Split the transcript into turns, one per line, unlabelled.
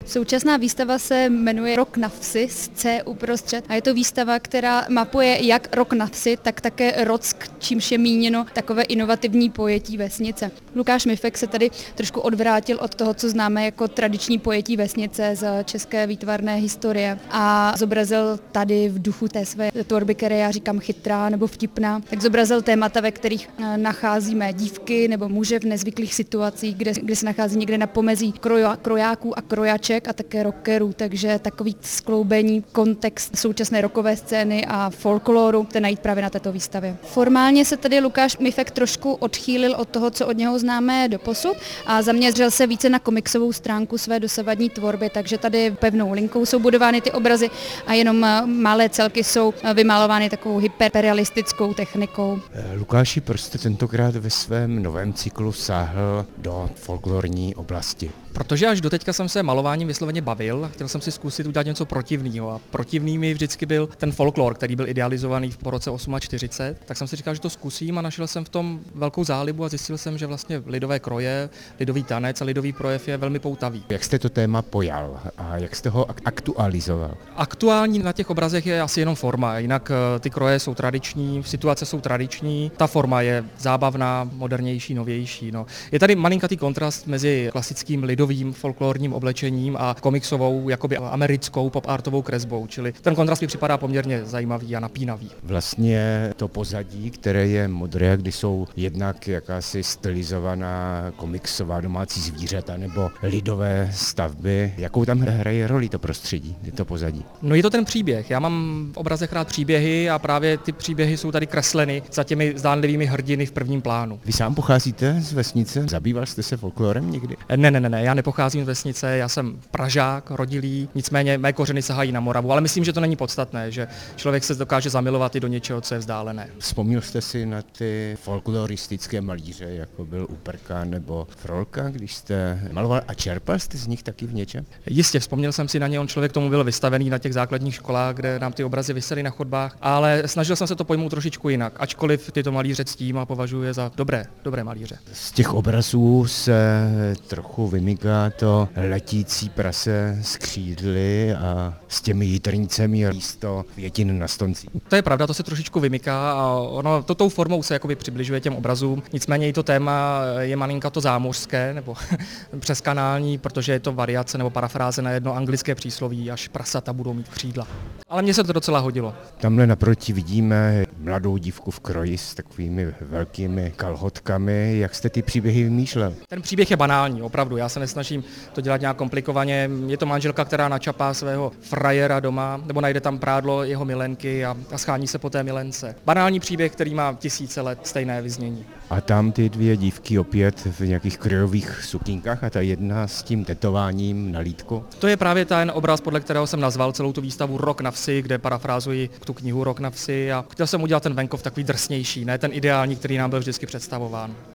Současná výstava se jmenuje Rok na vsi s C uprostřed a je to výstava, která mapuje jak rok na vsi, tak také Rock, čímž je míněno takové inovativní pojetí vesnice. Lukáš Mifek se tady trošku odvrátil od toho, co známe jako tradiční pojetí vesnice z české výtvarné historie a zobrazil tady v duchu té své tvorby, které já říkám chytrá nebo vtipná, tak zobrazil témata, ve kterých nacházíme dívky nebo muže v nezvyklých situacích, kde se nachází někde na pomezí krojáků a krojaček a také rockerů, takže takový skloubení kontext současné rockové scény a folkloru to najít právě na této výstavě. Formálně se tady Lukáš Mifek trošku odchýlil od toho, co od něho známe doposud a zaměřil se více na komiksovou stránku své dosavadní tvorby, takže tady pevnou linkou jsou budovány ty obrazy a jenom malé celky jsou vymalovány takovou hyperrealistickou technikou.
Lukáši, proč jste tentokrát ve svém novém cyklu sáhl do folklorní oblasti?
Protože až doteďka jsem se malováním vysloveně bavil, chtěl jsem si zkusit udělat něco protivného a protivný mi vždycky byl ten folklor, který byl idealizovaný po roce 48, tak jsem si říkal, že to zkusím a našel jsem v tom velkou zálibu a zjistil jsem, že vlastně lidové kroje, lidový tanec a lidový projev je velmi poutavý.
Jak jste to téma pojal a jak jste ho aktualizoval?
Aktuální na těch obrazech je asi jenom forma, jinak ty kroje jsou tradiční, situace jsou tradiční, ta forma je zábavná, modernější, novější. No. Je tady malinkatý kontrast mezi klasickým lidovým folklorním oblečením a komiksovou, jakoby americkou pop-artovou kresbou, čili ten kontrast mi připadá poměrně zajímavý a napínavý.
Vlastně to pozadí, které je modré, kdy jsou jednak jakási stylizovaná komiksová domácí zvířata nebo lidové stavby, jakou tam hraje roli to prostředí, je to pozadí?
No je to ten příběh. Já mám v obrazech rád příběhy a právě ty příběhy jsou tady kresleny za těmi zdánlivými hrdiny v prvním plánu.
Vy sám pocházíte z vesnice? Zabýval jste se folklorem někdy?
Ne, já nepocházím z vesnice, já jsem Pražák, rodilý, nicméně mé kořeny sahají na Moravu, ale myslím, že to není podstatné, že člověk se dokáže zamilovat i do něčeho, co je vzdálené.
Vzpomněl jste si na ty folkloristické malíře, jako byl Uperka nebo Frolka, když jste maloval a čerpal jste z nich taky v něčem?
Jistě, vzpomněl jsem si na ně, on člověk tomu byl vystavený na těch základních školách, kde nám ty obrazy visely na chodbách, ale snažil jsem se to pojmout trošičku jinak, ačkoliv tyto malíře ctím a považuji je za dobré malíře.
Z těch obrazů se trochu vymyká to letící prase s křídly a s těmi jitrnicemi a místo květin na stoncích.
To je pravda, to se trošičku vymyká a ono to tou formou se jakoby přibližuje těm obrazům. Nicméně i to téma je malinka to zámořské nebo přeskanální, protože je to variace nebo parafráze na jedno anglické přísloví, až prasata budou mít křídla. Ale mně se to docela hodilo.
Tamhle naproti vidíme mladou dívku v kroji s takovými velkými kalhotkami. Jak jste ty příběhy vymýšlel?
Ten příběh je banální, opravdu. Já se nesnažím to dělat nějak komplikovaně. Je to manželka, která načapá svého frajera doma, nebo najde tam prádlo jeho milenky a schání se po té milence. Banální příběh, který má tisíce let stejné vyznění.
A tam ty dvě dívky opět v nějakých krojových sukínkách a ta jedna s tím tetováním na lýtku.
To je právě ten obraz, podle kterého jsem nazval celou tu výstavu Rok na vsi, kde parafrázuji tu knihu Rok na vsi a chtěl jsem udělat ten venkov takový drsnější, ne ten ideální, který nám byl vždycky představován.